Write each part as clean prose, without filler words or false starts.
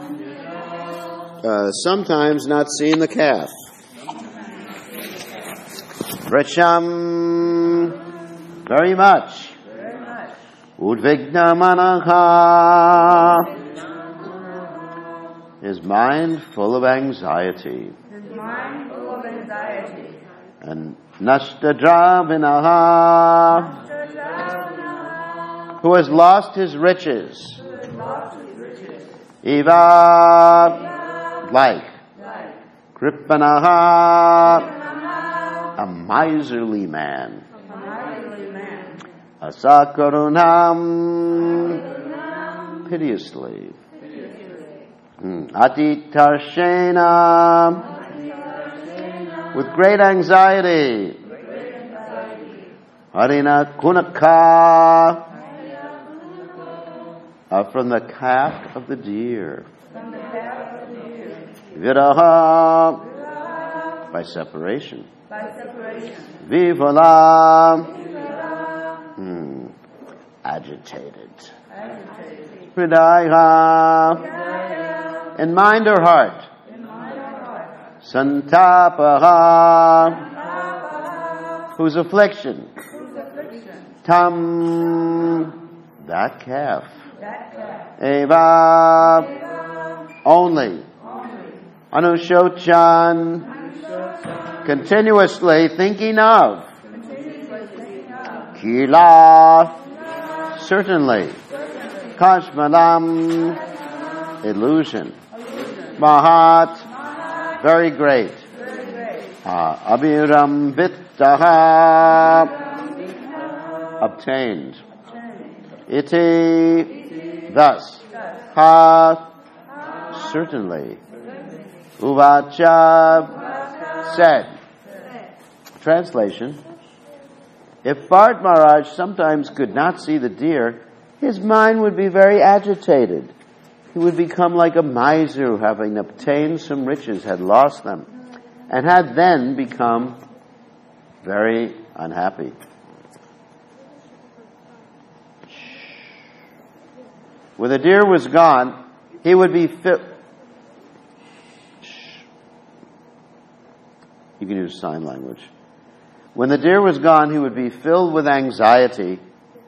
Sometimes not seeing the calf. Vrisham, very much. Udvigna manaha, his mind full of anxiety. And Nashtadravinaha, who has lost his riches. Eva, like. Kripanaha, a miserly man. Asakarunam, piteously. Atitarshena, with great anxiety. Harina kunaka, from the calf of the deer. Viraha, by separation. Vivala, agitated. Hridaya, in mind or heart. Santapaha, whose affliction. Tam, that calf. Eva, only. Anushochan, continuously thinking of. Kila, certainly. Kashmalam, illusion. Mahat, very great. Abhirambitaha, obtained. Iti, thus. Ha, certainly. Uvacha, said. Translation. If Bharat Maharaj sometimes could not see the deer, his mind would be very agitated. He would become like a miser who, having obtained some riches, had lost them, and had then become very unhappy. When the deer was gone, he would be filled. You can use sign language. When the deer was gone, he would be filled with anxiety.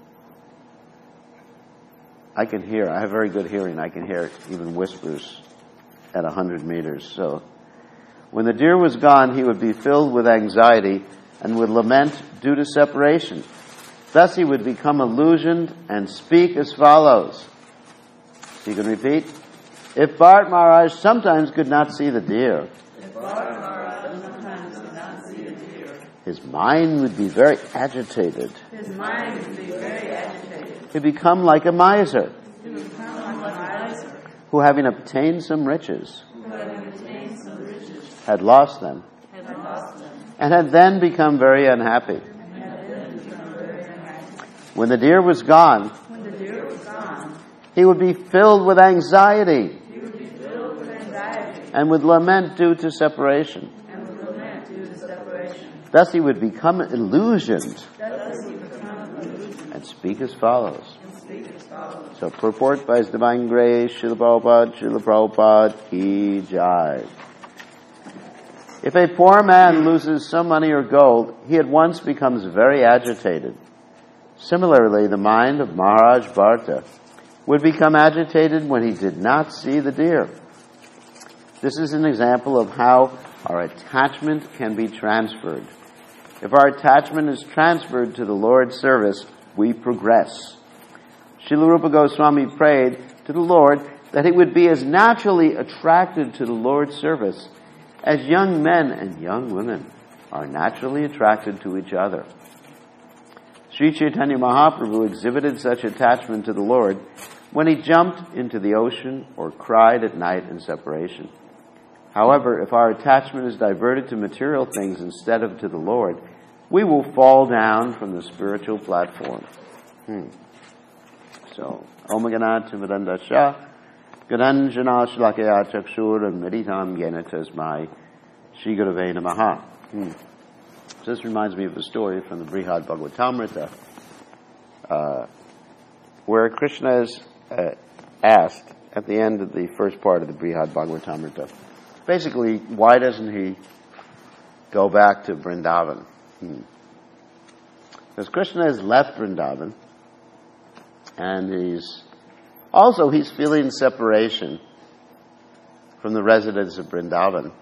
I can hear. I have very good hearing. I can hear even whispers at 100 meters. So, when the deer was gone, he would be filled with anxiety and would lament due to separation. Thus, he would become illusioned and speak as follows. You can repeat. If Bharat Maharaj sometimes could not see the deer, his mind would be very agitated. He'd become like a miser who, having obtained some riches, had lost them, and had then become very unhappy. When the deer was gone, he would be filled with anxiety and would lament due to separation. Thus he would become illusioned and speak as follows. So purport by His Divine Grace, Srila Prabhupada ki jai. If a poor man loses some money or gold, he at once becomes very agitated. Similarly, the mind of Maharaj Bharata would become agitated when he did not see the deer. This is an example of how our attachment can be transferred. If our attachment is transferred to the Lord's service, we progress. Srila Rupa Goswami prayed to the Lord that he would be as naturally attracted to the Lord's service as young men and young women are naturally attracted to each other. Sri Chaitanya Mahaprabhu exhibited such attachment to the Lord when he jumped into the ocean or cried at night in separation. However, if our attachment is diverted to material things instead of to the Lord, we will fall down from the spiritual platform. So, Om Ganat Vidandasha, Gadanjana Shlakaya Chakshur, and Meditam Yena Tasmai, Shri Gurave Namaha. So this reminds me of a story from the Brihad Bhagavatamrita, where Krishna is asked at the end of the first part of the Brihad Bhagavatamrita. Basically, why doesn't he go back to Vrindavan? Because Krishna has left Vrindavan, and he's feeling separation from the residents of Vrindavan.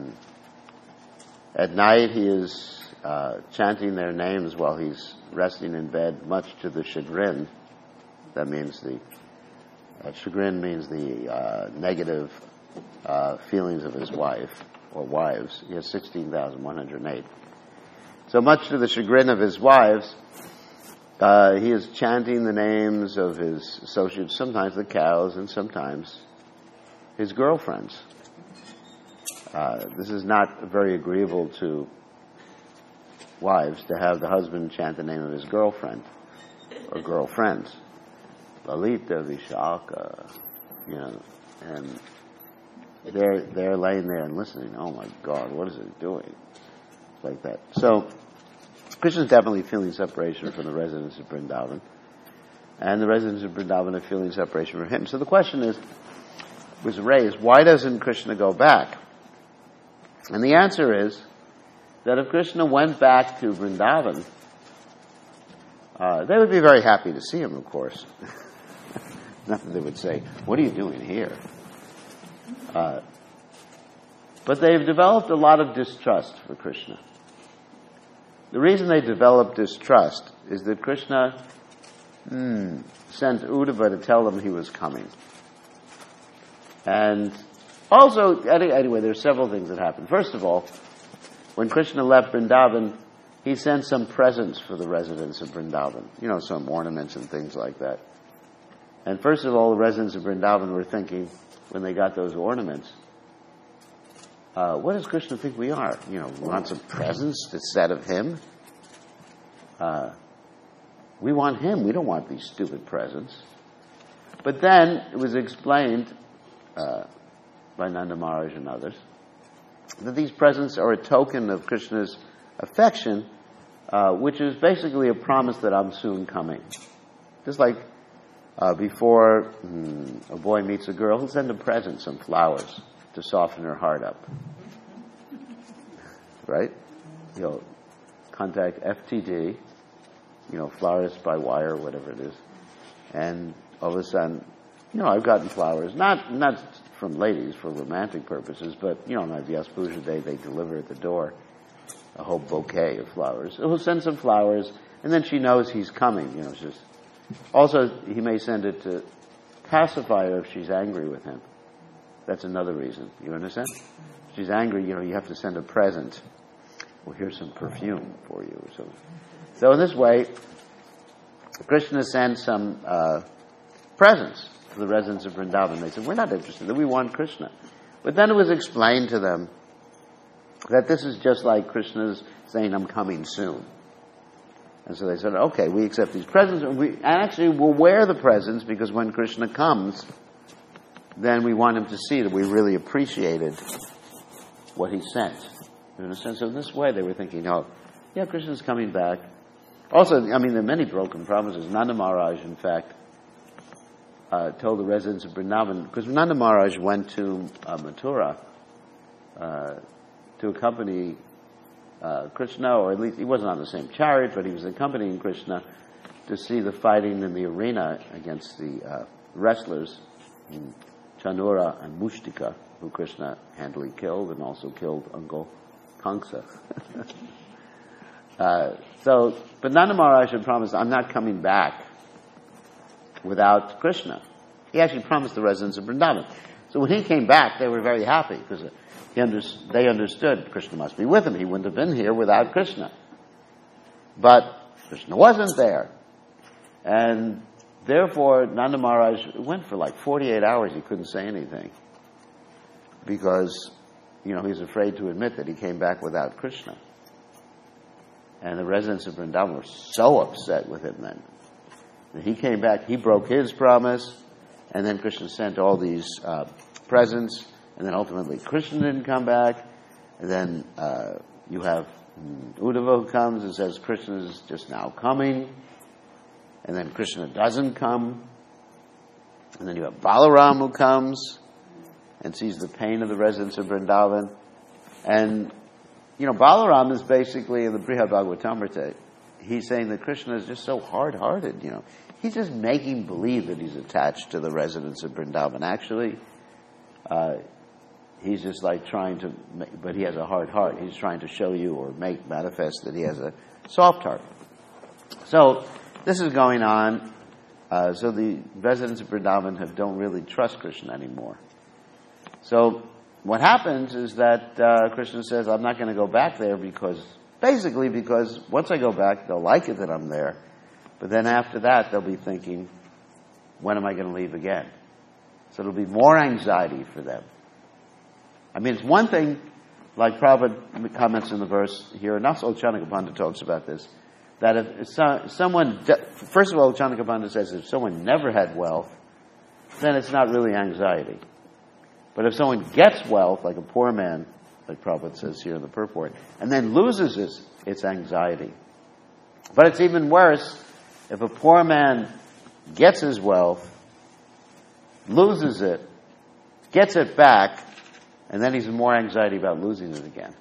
At night, he is chanting their names while he's resting in bed, much to the chagrin. That means chagrin means the negative feelings of his wife or wives. He has 16,108. So much to the chagrin of his wives, he is chanting the names of his associates, sometimes the cows and sometimes his girlfriends. This is not very agreeable to wives to have the husband chant the name of his girlfriend or girlfriends. Lalita, Vishaka, and they're laying there and listening. Oh my God, what is it doing? Like that. So Krishna is definitely feeling separation from the residents of Vrindavan, and the residents of Vrindavan are feeling separation from him. So the question was raised, why doesn't Krishna go back? And the answer is that if Krishna went back to Vrindavan, they would be very happy to see him, of course. Not that they would say, what are you doing here? But they've developed a lot of distrust for Krishna. The reason they developed distrust is that Krishna sent Uddhava to tell them he was coming. And also, anyway, there's several things that happened. First of all, when Krishna left Vrindavan, he sent some presents for the residents of Vrindavan. Some ornaments and things like that. And first of all, the residents of Vrindavan were thinking, when they got those ornaments, what does Krishna think we are? We want some presents instead of him? We want him. We don't want these stupid presents. But then it was explained by Nanda Maharaj and others that these presents are a token of Krishna's affection, which is basically a promise that I'm soon coming. Just like before a boy meets a girl, he'll send a present, some flowers, to soften her heart up. Right? He'll contact FTD, florist by wire, whatever it is, and all of a sudden, I've gotten flowers, not from ladies for romantic purposes, but, on my Vyas Puja day, they deliver at the door a whole bouquet of flowers. So he'll send some flowers, and then she knows he's coming, it's just. Also, he may send it to pacify her if she's angry with him. That's another reason. You understand? If she's angry, you have to send a present. Well, here's some perfume for you. So in this way, Krishna sent some presents to the residents of Vrindavan. They said, we're not interested. We want Krishna. But then it was explained to them that this is just like Krishna's saying, I'm coming soon. And so they said, okay, we accept these presents, and actually we'll wear the presents because when Krishna comes, then we want him to see that we really appreciated what he sent. You understand? So in this way they were thinking, Krishna's coming back. Also, there are many broken promises. Nanda Maharaj, in fact, told the residents of Vrindavan, because Nanda Maharaj went to Mathura to accompany Krishna, or at least he wasn't on the same chariot, but he was accompanying Krishna to see the fighting in the arena against the wrestlers, Chanura and Mushtika, who Krishna handily killed, and also killed Uncle Kamsa. But Nanda Maharaj had promised, I'm not coming back without Krishna. He actually promised the residents of Vrindavan. So when he came back, they were very happy, because they understood Krishna must be with him. He wouldn't have been here without Krishna. But Krishna wasn't there. And therefore, Nanda Maharaj went for like 48 hours. He couldn't say anything. Because, he was afraid to admit that he came back without Krishna. And the residents of Vrindavan were so upset with him then. When he came back, he broke his promise. And then Krishna sent all these presents. And then ultimately Krishna didn't come back. And then you have Uddhava who comes and says Krishna is just now coming. And then Krishna doesn't come. And then you have Balaram who comes and sees the pain of the residents of Vrindavan. And, Balaram is basically in the Brihad Bhagavatamrita. He's saying that Krishna is just so hard-hearted, He's just making believe that he's attached to the residents of Vrindavan. Actually, he's just like trying to, but he has a hard heart. He's trying to show you or make manifest that he has a soft heart. So this is going on. So the residents of Vrindavan don't really trust Krishna anymore. So what happens is that Krishna says, I'm not going to go back there because once I go back, they'll like it that I'm there. But then after that, they'll be thinking, when am I going to leave again? So it'll be more anxiety for them. I mean, it's one thing, like Prabhupada comments in the verse here, and also Chanaka Pandita talks about this, that if someone, first of all, Chanaka Pandita says if someone never had wealth, then it's not really anxiety. But if someone gets wealth, like a poor man, like Prabhupada says here in the purport, and then loses it, it's anxiety. But it's even worse if a poor man gets his wealth, loses it, gets it back, and then he's in more anxiety about losing it again.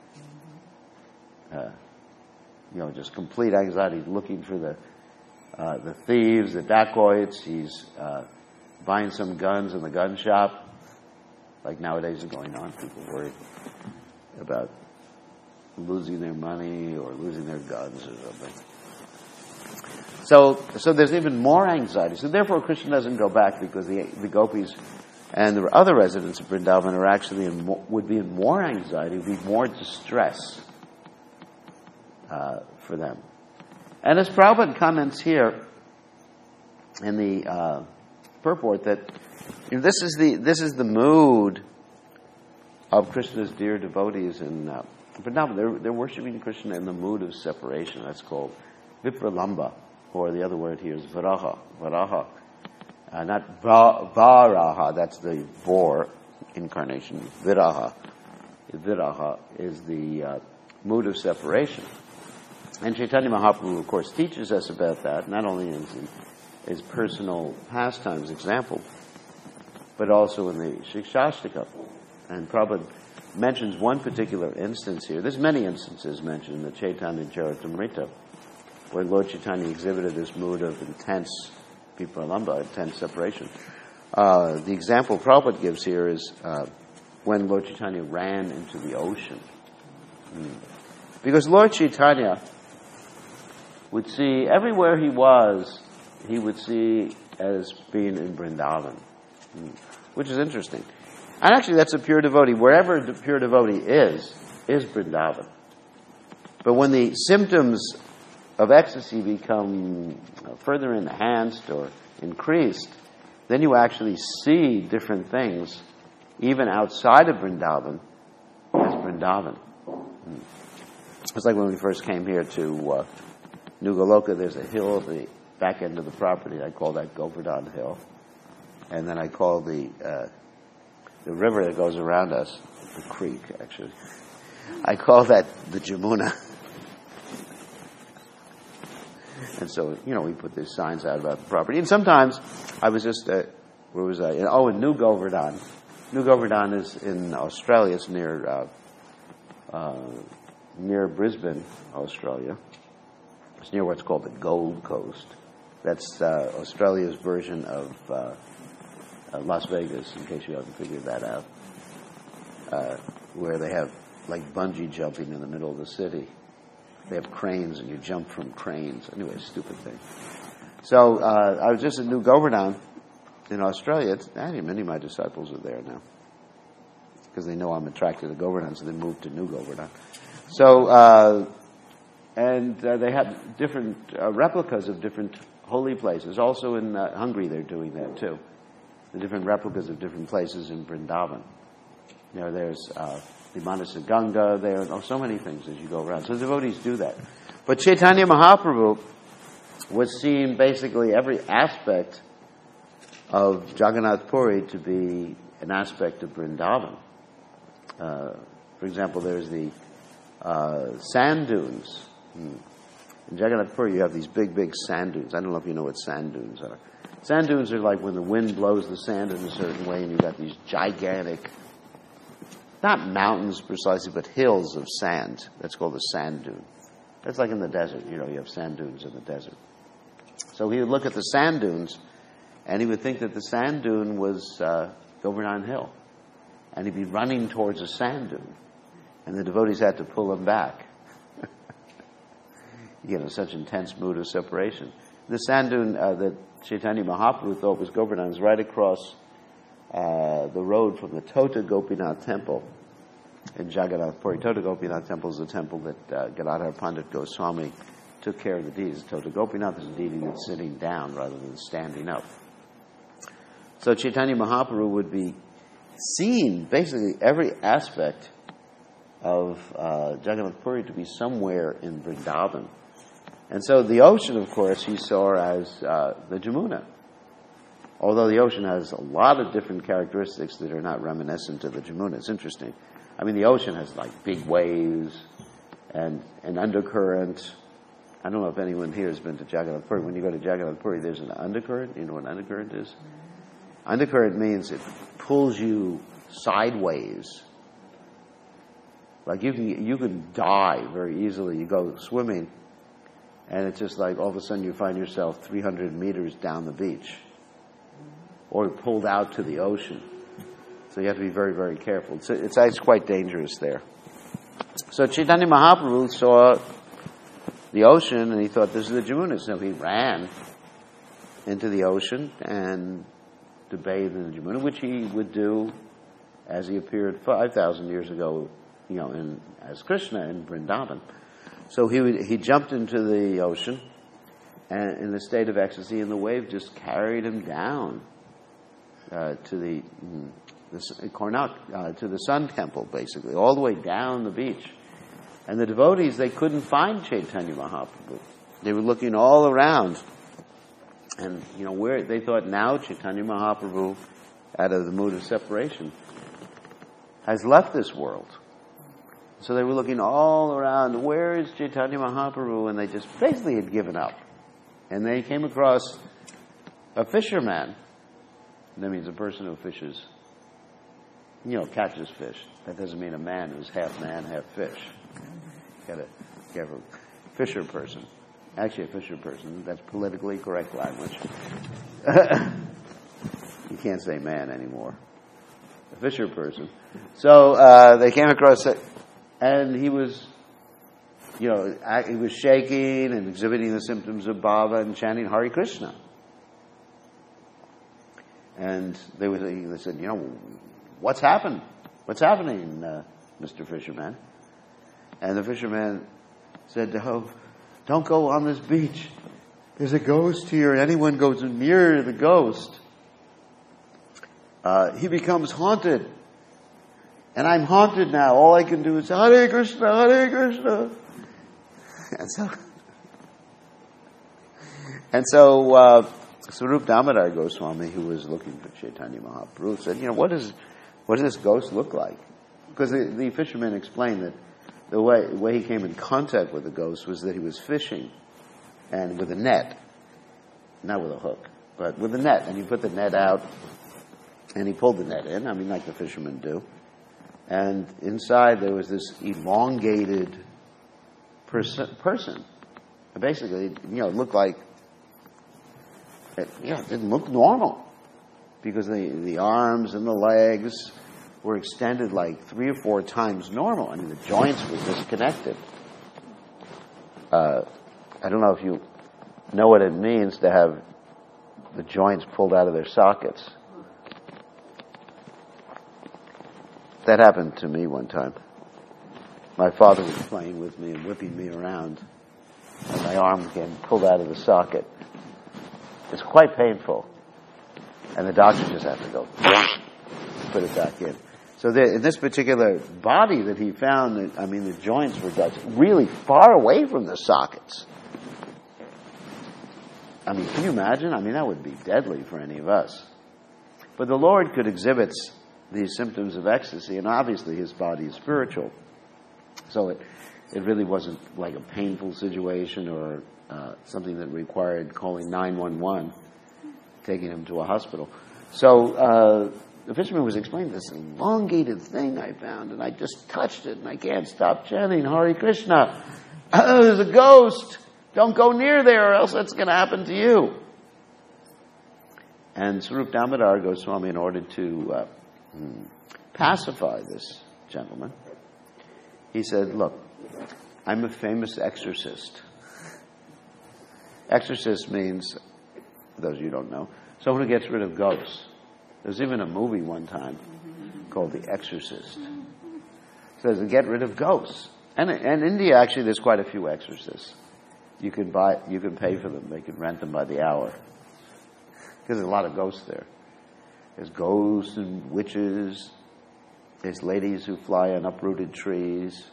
Just complete anxiety, looking for the thieves, the dacoits. He's buying some guns in the gun shop, like nowadays is going on. People worried about losing their money or losing their guns or something. So there's even more anxiety. So therefore, Krishna doesn't go back because the gopis and the other residents of Vrindavan are actually would be in more anxiety, would be more distress for them. And as Prabhupada comments here in the purport that this is the mood of Krishna's dear devotees in Vrindavan. They're worshiping Krishna in the mood of separation. That's called Vipralamba, or the other word here is Varaha. Varaha. Not Varaha, that's the Vor incarnation. Viraha. Viraha is the mood of separation. And Chaitanya Mahaprabhu, of course, teaches us about that, not only in his personal pastimes example, but also in the Shikshashtaka. And Prabhupada mentions one particular instance here. There's many instances mentioned in the Chaitanya Charitamrita, where Lord Chaitanya exhibited this mood of intense Vipralamba, intense separation. The example Prabhupada gives here is when Lord Chaitanya ran into the ocean. Because Lord Chaitanya would see, everywhere he was, he would see as being in Vrindavan, which is interesting. And actually that's a pure devotee. Wherever the pure devotee is Vrindavan. But when the symptoms of ecstasy become further enhanced or increased, then you actually see different things, even outside of Vrindavan, as Vrindavan. It's like when we first came here to New Goloka, there's a hill at the back end of the property. I call that Govardhan Hill. And then I call the river that goes around us, the creek, actually, I call that the Jamuna. And so, we put these signs out about the property. And sometimes I was just, where was I? In New Govardhan. New Govardhan is in Australia. It's near Brisbane, Australia. It's near what's called the Gold Coast. That's Australia's version of Las Vegas, in case you haven't figured that out, where they have like bungee jumping in the middle of the city. They have cranes, and you jump from cranes. Anyway, stupid thing. So I was just in New Govardhan in Australia. Many of my disciples are there now because they know I'm attracted to Govardhan, so they moved to New Govardhan. So, they have different replicas of different holy places. Also in Hungary, they're doing that too. The different replicas of different places in Vrindavan. There's the Manasa Ganga there, so many things as you go around. So devotees do that. But Chaitanya Mahaprabhu was seeing basically every aspect of Jagannath Puri to be an aspect of Vrindavan. For example, there's the sand dunes. In Jagannath Puri, you have these big, big sand dunes. I don't know if you know what sand dunes are. Sand dunes are like when the wind blows the sand in a certain way and you've got these gigantic, not mountains precisely, but hills of sand. That's called a sand dune. That's like in the desert. You have sand dunes in the desert. So he would look at the sand dunes and he would think that the sand dune was Govardhan Hill. And he'd be running towards a sand dune. And the devotees had to pull him back. Such intense mood of separation. The sand dune that Chaitanya Mahaprabhu thought was Govardhan is right across the road from the Tota Gopinath temple in Jagannath Puri. Tota Gopinath temple is the temple that Gadadhar Pandit Goswami took care of the deities. Tota Gopinath is a deity that's sitting down rather than standing up. So Chaitanya Mahaprabhu would be seeing basically every aspect of Jagannath Puri to be somewhere in Vrindavan. And so the ocean, of course, he saw as the Jamuna. Although the ocean has a lot of different characteristics that are not reminiscent of the Jamuna. It's interesting. I mean, the ocean has like big waves and an undercurrent. I don't know if anyone here has been to Jagannath Puri. When you go to Jagannath Puri, there's an undercurrent. You know what an undercurrent is? Undercurrent means it pulls you sideways. Like you can die very easily. You go swimming, and it's just like all of a sudden you find yourself 300 meters down the beach, or pulled out to the ocean. So you have to be very, very careful. It's quite dangerous there. So Chaitanya Mahaprabhu saw the ocean, and he thought, this is the Jamuna. So he ran into the ocean and to bathe in the Jamuna, which he would do as he appeared 5,000 years ago, as Krishna in Vrindavan. So he jumped into the ocean, and in a state of ecstasy, and the wave just carried him down to the Karnak, to the Sun Temple, basically, all the way down the beach. And the devotees, they couldn't find Chaitanya Mahaprabhu. They were looking all around. And, where they thought now Chaitanya Mahaprabhu, out of the mood of separation, has left this world. So they were looking all around, where is Chaitanya Mahaprabhu? And they just basically had given up. And they came across a fisherman. That means a person who fishes, catches fish. That doesn't mean a man who's half man, half fish. Gotta have a fisher person. Actually, a fisher person. That's politically correct language. You can't say man anymore. A fisher person. So they came across it, and he was, he was shaking and exhibiting the symptoms of bhava and chanting Hare Krishna. And they said, what's happened? What's happening, Mr. Fisherman? And the fisherman said, don't go on this beach. There's a ghost here. Anyone goes near the ghost, he becomes haunted. And I'm haunted now. All I can do is Hare Krishna, Hare Krishna. And so Swarup Damodar Goswami, who was looking for Chaitanya Mahaprabhu, said, what does this ghost look like? Because the fisherman explained that the way he came in contact with the ghost was that he was fishing, and with a net, not with a hook, but with a net. And he put the net out, and he pulled the net in, like the fishermen do. And inside there was this elongated person. Basically, it looked like, it didn't look normal, because the arms and the legs were extended like 3 or 4 times normal. The joints were disconnected. I don't know if you know what it means to have the joints pulled out of their sockets. That happened to me one time. My father was playing with me and whipping me around, and my arm getting pulled out of the socket. It's quite painful. And the doctor just had to go put it back in. So in this particular body that he found, the joints were really far away from the sockets. Can you imagine? That would be deadly for any of us. But the Lord could exhibit these symptoms of ecstasy, and obviously his body is spiritual. So it really wasn't like a painful situation or something that required calling 911. taking him to a hospital. So the fisherman was explaining this elongated thing I found, and I just touched it, and I can't stop chanting Hare Krishna. There's a ghost. Don't go near there, or else that's going to happen to you. And Swarup Damodar Goswami, in order to pacify this gentleman, he said, look, I'm a famous exorcist. Exorcist means, for those of you who don't know, someone who gets rid of ghosts. There's even a movie one time called The Exorcist. It says to get rid of ghosts. And in India, actually, there's quite a few exorcists. You can pay for them. They can rent them by the hour. Because there's a lot of ghosts there. There's ghosts and witches. There's ladies who fly on uprooted trees.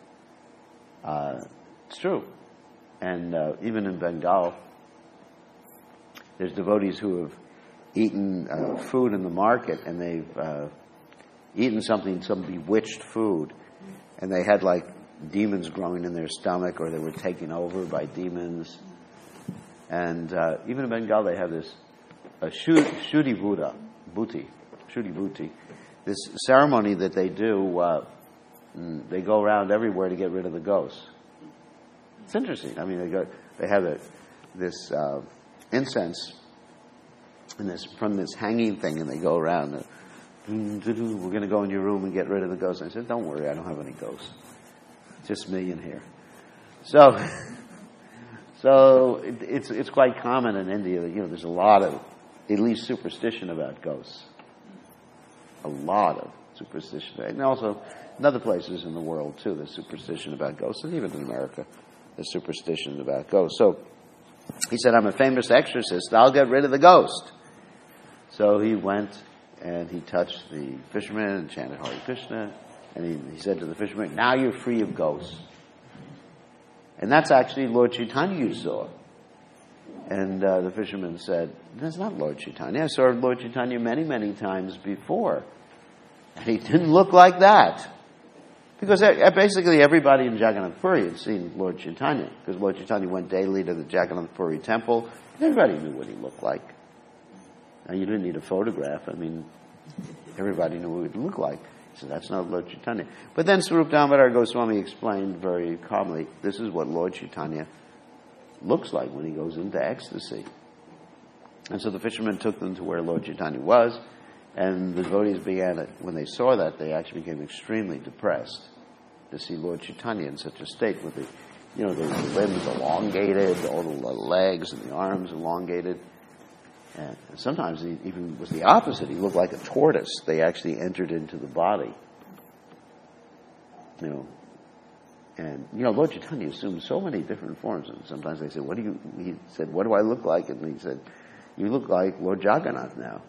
It's true. And even in Bengal, there's devotees who have eaten food in the market, and they've eaten some bewitched food, and they had like demons growing in their stomach, or they were taken over by demons. And even in Bengal, they have this Shuddhi Bhuti, this ceremony that they do. They go around everywhere to get rid of the ghosts. It's interesting. I mean, they have this incense from this hanging thing, and they go around. We're going to go in your room and get rid of the ghosts. And I said, don't worry, I don't have any ghosts. Just me in here. So it's quite common in India that there's a lot of at least superstition about ghosts. A lot of superstition, and also in other places in the world too. There's superstition about ghosts, and even in America, there's superstition about ghosts. So he said, I'm a famous exorcist. I'll get rid of the ghost. So he went and he touched the fisherman and chanted Hare Krishna. And he said to the fisherman, now you're free of ghosts. And that's actually Lord Chaitanya you saw. And the fisherman said, that's not Lord Chaitanya. I saw Lord Chaitanya many, many times before. And he didn't look like that. Because basically everybody in Jagannath Puri had seen Lord Chaitanya. Because Lord Chaitanya went daily to the Jagannath Puri temple. And everybody knew what he looked like. Now, you didn't need a photograph. I mean, everybody knew what he looked like. So that's not Lord Chaitanya. But then Swarup Damodar Goswami explained very calmly, this is what Lord Chaitanya looks like when he goes into ecstasy. And so the fishermen took them to where Lord Chaitanya was, and the devotees when they saw that, they actually became extremely depressed to see Lord Chaitanya in such a state with the limbs elongated, all the legs and the arms elongated. And sometimes he even was the opposite. He looked like a tortoise. They actually entered into the body. And Lord Chaitanya assumed so many different forms. And sometimes they said, he said, what do I look like? And he said, you look like Lord Jagannath now.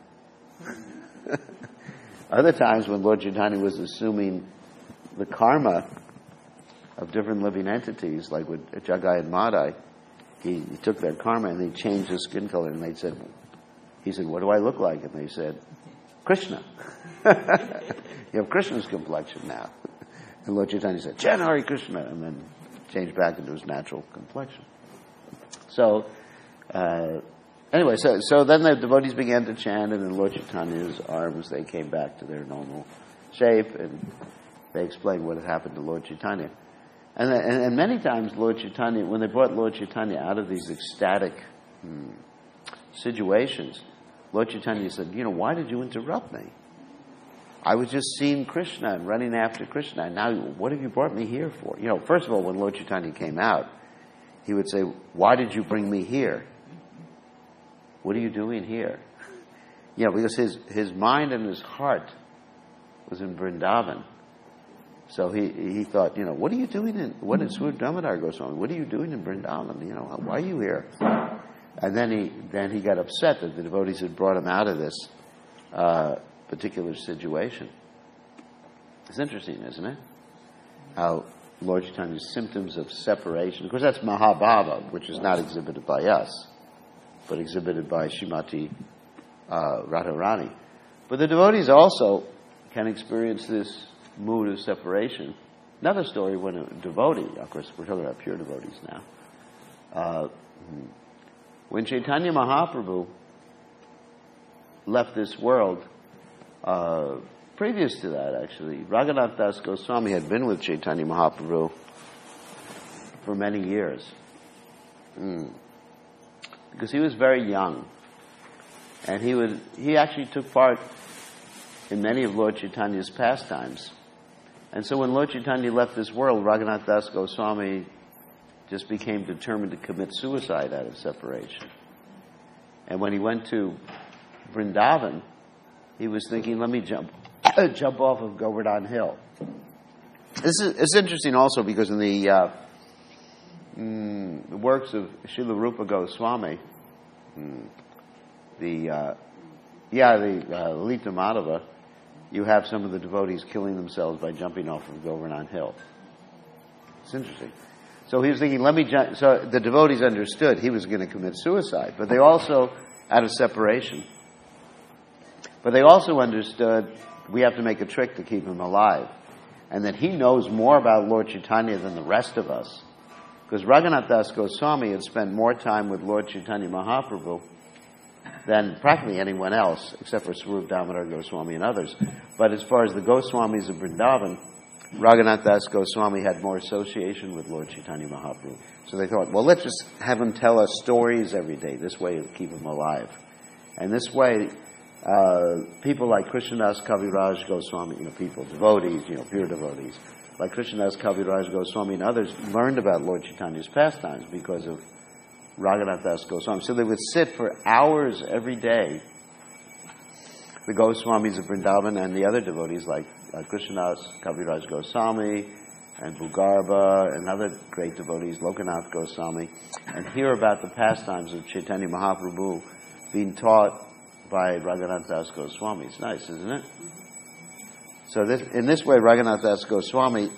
Other times when Lord Chaitanya was assuming the karma of different living entities, like with Jagai and Madai, he took their karma and he changed his skin color, and he said, what do I look like? And they said, Krishna. You have Krishna's complexion now. And Lord Chaitanya said, Chant Hare Krishna, and then changed back into his natural complexion. So, anyway, so then the devotees began to chant, and in Lord Chaitanya's arms, they came back to their normal shape, and they explained what had happened to Lord Chaitanya. And many times Lord Chaitanya, when they brought Lord Chaitanya out of these ecstatic situations, Lord Chaitanya said, why did you interrupt me? I was just seeing Krishna and running after Krishna, and now what have you brought me here for? First of all, when Lord Chaitanya came out, he would say, why did you bring me here? What are you doing here? Because his mind and his heart was in Vrindavan. So he thought, what are you doing what is Swarup Damodar Goswami? What are you doing in Vrindavan? Why are you here? And then he got upset that the devotees had brought him out of this particular situation. It's interesting, isn't it? How Lord Chaitanya's symptoms of separation, of course that's Mahabhava, which is not exhibited by us, but exhibited by Srimati Radharani. But the devotees also can experience this mood of separation. Another story when a devotee, of course we're talking about pure devotees now, when Chaitanya Mahaprabhu left this world, previous to that, actually, Raghunath Das Goswami had been with Chaitanya Mahaprabhu for many years. Because he was very young. And he actually took part in many of Lord Chaitanya's pastimes. And so when Lord Chaitanya left this world, Raghunath Das Goswami just became determined to commit suicide out of separation. And when he went to Vrindavan, he was thinking, let me jump off of Govardhan Hill. It's interesting also because in the works of Srila Rupa Goswami, the Lalita Madhava, you have some of the devotees killing themselves by jumping off of Govardhan Hill. It's interesting. So he was thinking, let me jump. So the devotees understood he was going to commit suicide, but they also, out of separation, but they also understood we have to make a trick to keep him alive, and that he knows more about Lord Chaitanya than the rest of us. Because Raghunath Das Goswami had spent more time with Lord Chaitanya Mahaprabhu than practically anyone else, except for Swarup Damodar Goswami and others. But as far as the Goswamis of Vrindavan, Raghunath Das Goswami had more association with Lord Chaitanya Mahaprabhu. So they thought, well, let's just have him tell us stories every day. This way it'll keep him alive. And this way, people like Krishnadas Kaviraj Goswami, devotees, pure devotees, like Krishnadas Kaviraj Goswami and others learned about Lord Chaitanya's pastimes because of Raghunath Das Goswami. So they would sit for hours every day, the Goswamis of Vrindavan and the other devotees like Krishnadas Kaviraj Goswami and Bhugarbha and other great devotees, Lokanath Goswami, and hear about the pastimes of Chaitanya Mahaprabhu being taught by Raghunath Das Goswami. It's nice, isn't it? So in this way, Raghunath Das Goswami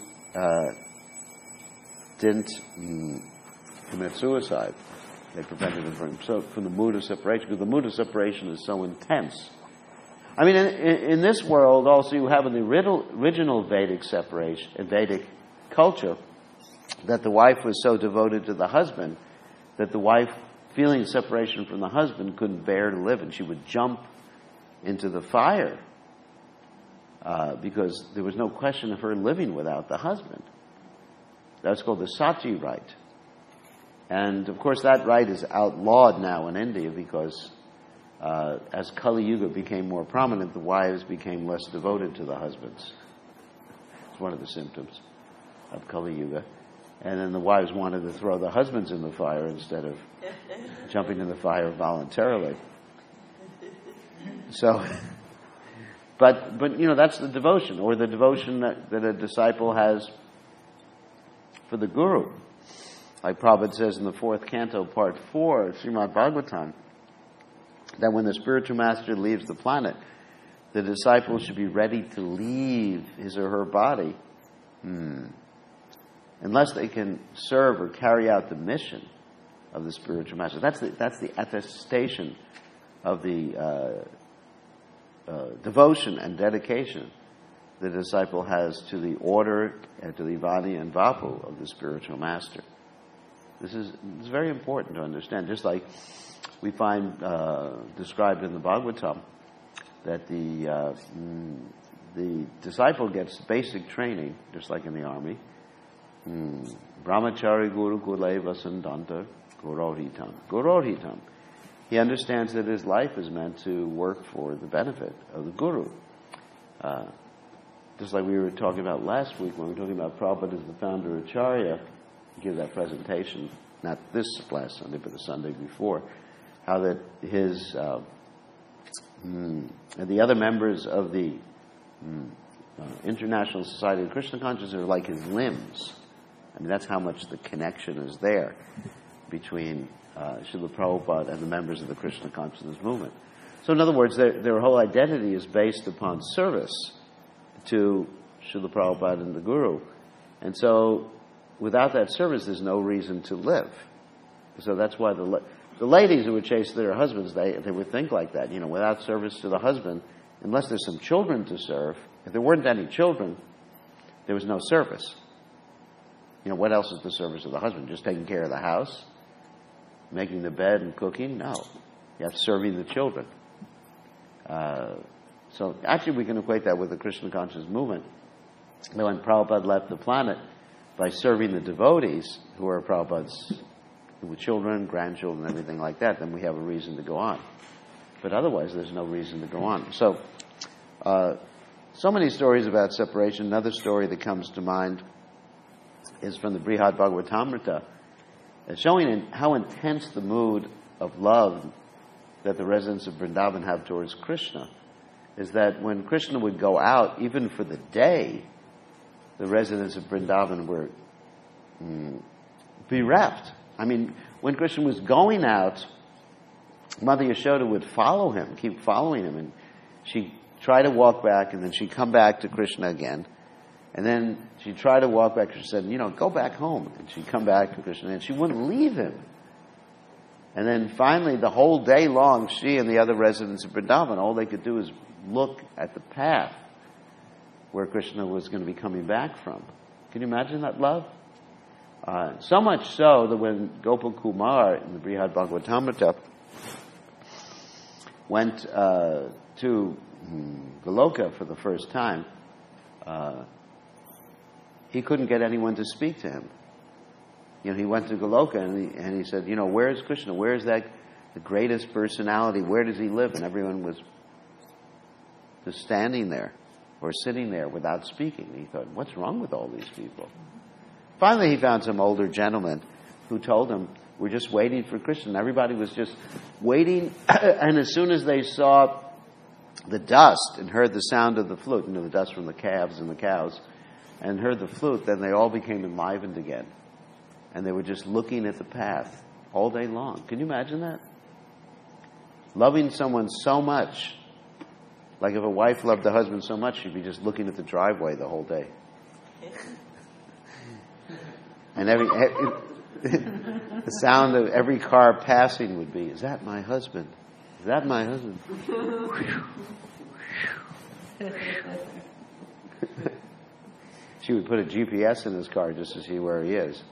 didn't commit suicide. They prevented him from the mood of separation, because the mood of separation is so intense. I mean, in this world, also you have in the original Vedic separation, Vedic culture, that the wife was so devoted to the husband that the wife, feeling separation from the husband, couldn't bear to live, and she would jump into the fire because there was no question of her living without the husband. That's called the sati rite. And, of course, that rite is outlawed now in India because as Kali Yuga became more prominent, the wives became less devoted to the husbands. It's one of the symptoms of Kali Yuga. And then the wives wanted to throw the husbands in the fire instead of jumping in the fire voluntarily. So, but that's the devotion, or the devotion that a disciple has for the Guru. Like Prabhupada says in the 4th canto, part 4 of Srimad Bhagavatam, that when the spiritual master leaves the planet, the disciple should be ready to leave his or her body unless they can serve or carry out the mission of the spiritual master. That's the attestation of the devotion and dedication the disciple has to the order and to the Vani and Vapu of the spiritual master. It's very important to understand. Just like we find described in the Bhagavatam that the disciple gets basic training, just like in the army. Brahmachari Guru Kule Vasandanta Gorohitam. He understands that his life is meant to work for the benefit of the Guru. Just like we were talking about last week when we were talking about Prabhupada as the founder of Acharya, give that presentation, not this last Sunday, but the Sunday before, how that his and the other members of the International Society of Krishna Consciousness are like his limbs. I mean, that's how much the connection is there between Srila Prabhupada and the members of the Krishna Consciousness movement. So in other words, their whole identity is based upon service to Srila Prabhupada and the Guru. And so without that service, there's no reason to live. So that's why the ladies who would chase their husbands, they would think like that. Without service to the husband, unless there's some children to serve, if there weren't any children, there was no service. What else is the service of the husband? Just taking care of the house? Making the bed and cooking? No. You have serving the children. So actually we can equate that with the Krishna conscious movement. When Prabhupada left the planet, by serving the devotees who are Prabhupada's with children, grandchildren, everything like that, then we have a reason to go on. But otherwise, there's no reason to go on. So many stories about separation. Another story that comes to mind is from the Brihad Bhagavatamrita, showing how intense the mood of love that the residents of Vrindavan have towards Krishna. Is that when Krishna would go out, even for the day, the residents of Vrindavan were bereft. I mean, when Krishna was going out, Mother Yashoda would follow him, keep following him, and she'd try to walk back, and then she'd come back to Krishna again, and then she'd try to walk back, she said, go back home, and she'd come back to Krishna, and she wouldn't leave him. And then finally, the whole day long, she and the other residents of Vrindavan, all they could do is look at the path where Krishna was going to be coming back from. Can you imagine that love? So much so that when Gopal Kumar in the Brihad Bhagavatamrita went to Goloka for the first time, he couldn't get anyone to speak to him. He went to Goloka and he said, where is Krishna? Where is that the greatest personality? Where does he live? And everyone was just standing there or sitting there without speaking. And he thought, what's wrong with all these people? Finally, he found some older gentleman who told him, we're just waiting for Krishna. And everybody was just waiting. And as soon as they saw the dust and heard the sound of the flute, the dust from the calves and the cows, and heard the flute, then they all became enlivened again. And they were just looking at the path all day long. Can you imagine that? Loving someone so much. Like if a wife loved the husband so much, she'd be just looking at the driveway the whole day. And the sound of every car passing would be, is that my husband? Is that my husband? She would put a GPS in his car just to see where he is.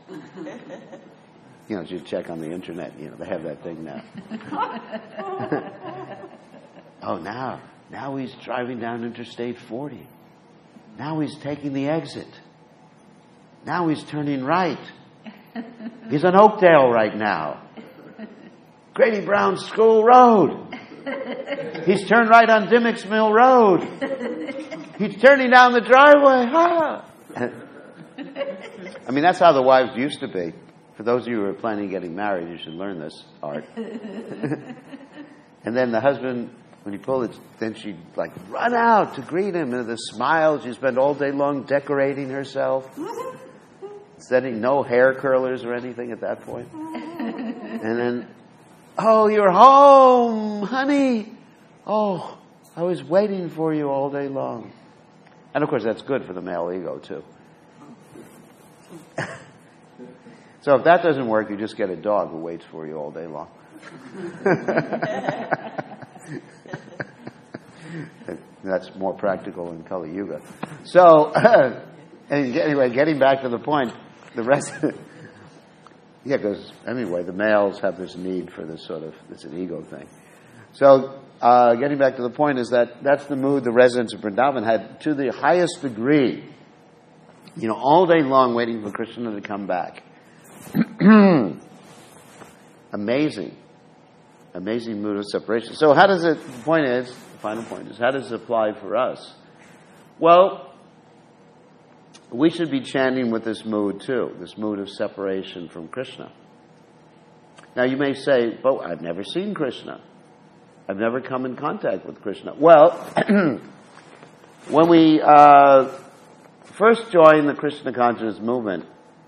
She'd check on the internet. They have that thing now. Oh, now he's driving down Interstate 40. Now he's taking the exit. Now he's turning right. He's on Oakdale right now. Grady Brown School Road. He's turned right on Dimmock's Mill Road. He's turning down the driveway. I mean, that's how the wives used to be. For those of you who are planning on getting married, you should learn this art. And then the husband, when he pulled it, then she'd run out to greet him with a smile. She'd spend all day long decorating herself. Setting no hair curlers or anything at that point. And then, oh, you're home, honey. Oh, I was waiting for you all day long. And of course, that's good for the male ego, too. So if that doesn't work, you just get a dog who waits for you all day long. That's more practical in Kali Yuga. So, anyway, getting back to the point, the rest of it, because anyway, the males have this need for this it's an ego thing. So, getting back to the point is that's the mood the residents of Vrindavan had to the highest degree. All day long waiting for Krishna to come back. Amazing mood of separation. So the final point is, how does it apply for us? Well, we should be chanting with this mood too, this mood of separation from Krishna. Now you may say, but I've never seen Krishna. I've never come in contact with Krishna. Well, when we first joined the Krishna consciousness movement,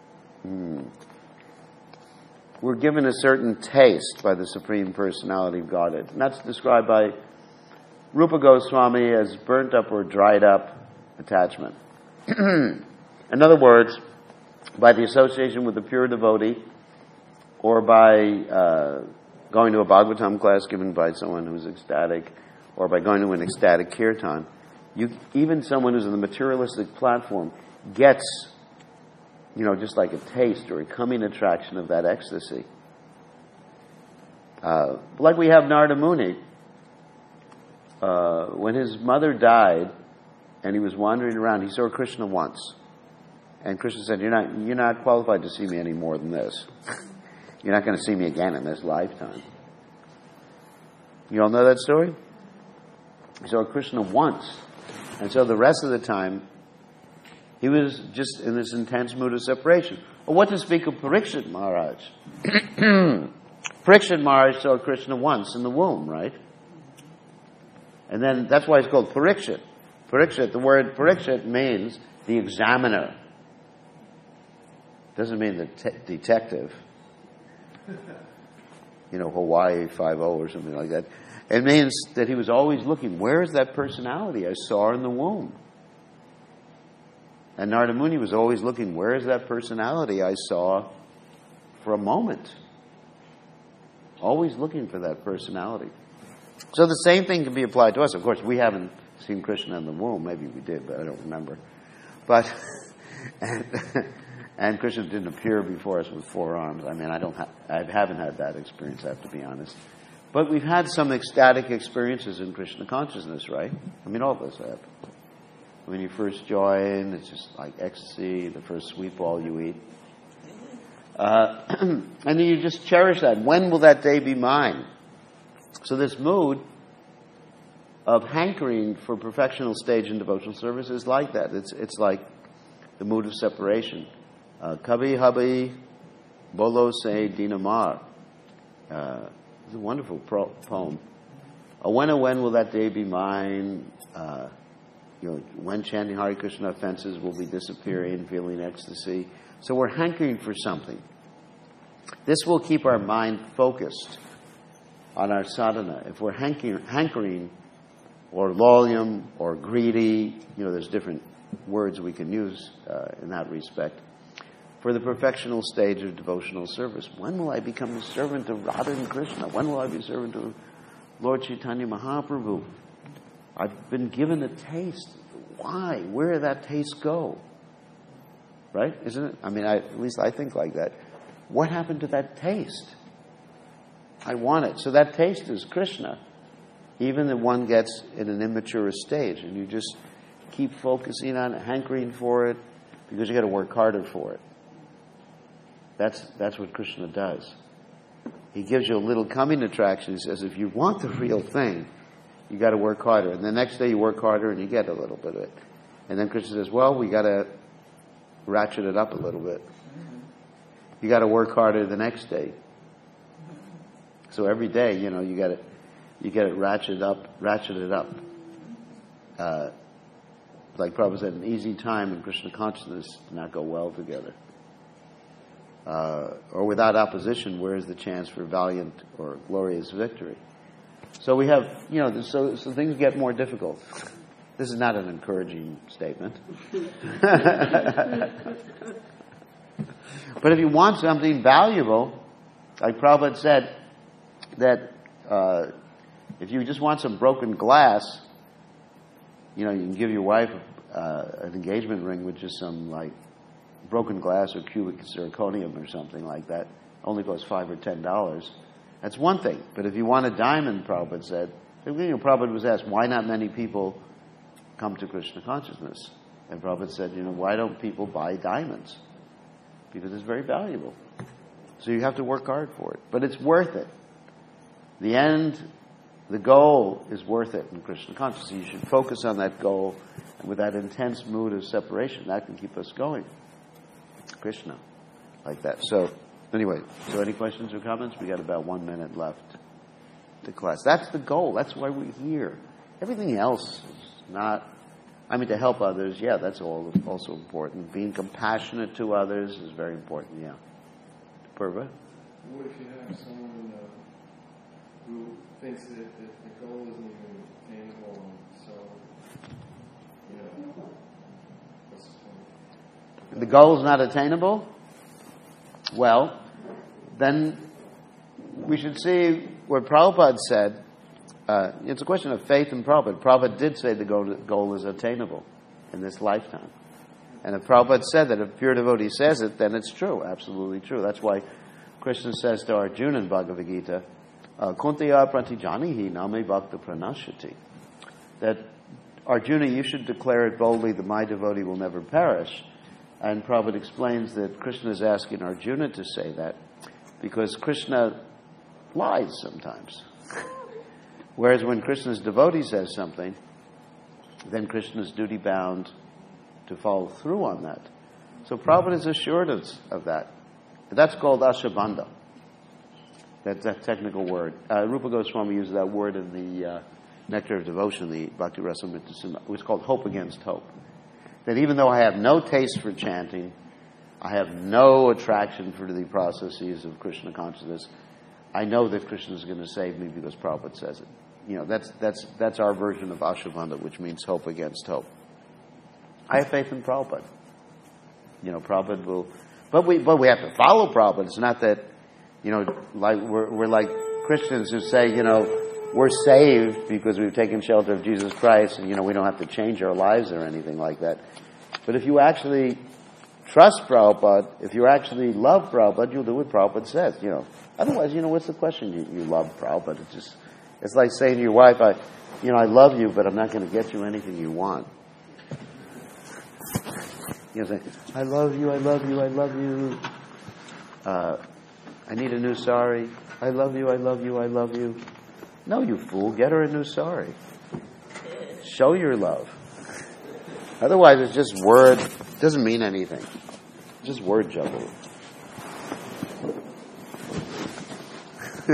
we're given a certain taste by the Supreme Personality of Godhead. And that's described by Rupa Goswami as burnt up or dried up attachment. In other words, by the association with the pure devotee, or by going to a Bhagavatam class given by someone who's ecstatic, or by going to an ecstatic kirtan, even someone who's in the materialistic platform gets, just like a taste or a coming attraction of that ecstasy. Like we have Narada Muni, when his mother died and he was wandering around, he saw Krishna once. And Krishna said, you're not qualified to see me any more than this. You're not going to see me again in this lifetime. You all know that story? He saw Krishna once. And so the rest of the time, he was just in this intense mood of separation. Well, what to speak of Parikshit Maharaj? Parikshit Maharaj saw Krishna once in the womb, right? And then that's why it's called Parikshit. Parikshit, the word Parikshit means the examiner. Doesn't mean the detective. Hawaii 5-0 or something like that. It means that he was always looking, where is that personality I saw in the womb? And Narada Muni was always looking, where is that personality I saw for a moment? Always looking for that personality. So the same thing can be applied to us. Of course, we haven't seen Krishna in the womb. Maybe we did, but I don't remember. But and Krishna didn't appear before us with 4 arms. I mean, I haven't had that experience, I have to be honest. But we've had some ecstatic experiences in Krishna consciousness, right? I mean, all of us have. When you first join, it's just like ecstasy, the first sweet ball you eat. And then you just cherish that. When will that day be mine? So this mood of hankering for perfectional stage in devotional service is like that. It's like the mood of separation. Kabhi Habhi Bolo Se Dinamar. It's a wonderful poem. When will that day be mine? When chanting Hare Krishna offenses will be disappearing, feeling ecstasy. So we're hankering for something. This will keep our mind focused on our sadhana. If we're hankering or loyal or greedy, there's different words we can use in that respect, for the perfectional stage of devotional service. When will I become a servant of Radha and Krishna? When will I be a servant of Lord Chaitanya Mahaprabhu? I've been given a taste. Why? Where did that taste go? Right? Isn't it? I mean, at least I think like that. What happened to that taste? I want it. So that taste is Krishna. Even if one gets in an immature stage, and you just keep focusing on it, hankering for it, because you got to work harder for it. That's what Krishna does. He gives you a little coming attraction. He says, if you want the real thing, you got to work harder. And the next day you work harder and you get a little bit of it. And then Krishna says, well, we got to ratchet it up a little bit. You got to work harder the next day. So every day, you get it ratcheted up. Like Prabhupada said, an easy time and Krishna consciousness do not go well together. Or without opposition, where is the chance for valiant or glorious victory? So we have, so things get more difficult. This is not an encouraging statement. But if you want something valuable, like Prabhupada said, that if you just want some broken glass, you can give your wife an engagement ring with just some like broken glass or cubic zirconium or something like that. Only costs $5 or $10. That's one thing. But if you want a diamond, Prabhupada said, Prabhupada was asked, why not many people come to Krishna consciousness? And Prabhupada said, why don't people buy diamonds? Because it's very valuable. So you have to work hard for it. But it's worth it. The end, the goal is worth it in Krishna consciousness. You should focus on that goal. And with that intense mood of separation, that can keep us going. Krishna. Like that. So, anyway, any questions or comments? We got about 1 minute left to class. That's the goal. That's why we're here. Everything else is not... to help others, yeah, that's also important. Being compassionate to others is very important, yeah. Purva? What if you have someone who thinks that the goal isn't even attainable, and so, what's the point? The goal is not attainable? Well, then we should see what Prabhupada said. It's a question of faith in Prabhupada. Prabhupada did say the goal is attainable in this lifetime. And if Prabhupada said that, if a pure devotee says it, then it's true, absolutely true. That's why Krishna says to Arjuna in Bhagavad Gita, Kuntaya pratijanihi name bhakta pranashati. that Arjuna, you should declare it boldly that my devotee will never perish. And Prabhupada explains that Krishna is asking Arjuna to say that because Krishna lies sometimes. Whereas when Krishna's devotee says something, then Krishna is duty-bound to follow through on that. So Prabhupada has assured us of that. That's called Ashabandha. That's a technical word. Rupa Goswami uses that word in the Nectar of Devotion, the Bhakti Rasamrita Sindhu. It's called hope against hope. That even though I have no taste for chanting, I have no attraction for the processes of Krishna consciousness, I know that Krishna is going to save me because Prabhupada says it. That's our version of Ashabandha, which means hope against hope. I have faith in Prabhupada. Prabhupada will, but we have to follow Prabhupada. It's not that, like we're like Christians who say, we're saved because we've taken shelter of Jesus Christ, and we don't have to change our lives or anything like that. But if you actually trust Prabhupada, if you actually love Prabhupada, you'll do what Prabhupada says. Otherwise, what's the question? You love Prabhupada. It's like saying to your wife, I love you, but I'm not going to get you anything you want. Say, I love you, I love you, I love you. I need a new sari. I love you, I love you, I love you. No, you fool. Get her a new sari. Show your love. Otherwise, it's just word. It doesn't mean anything. It's just word juggle.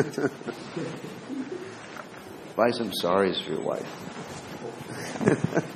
Buy some saris for your wife.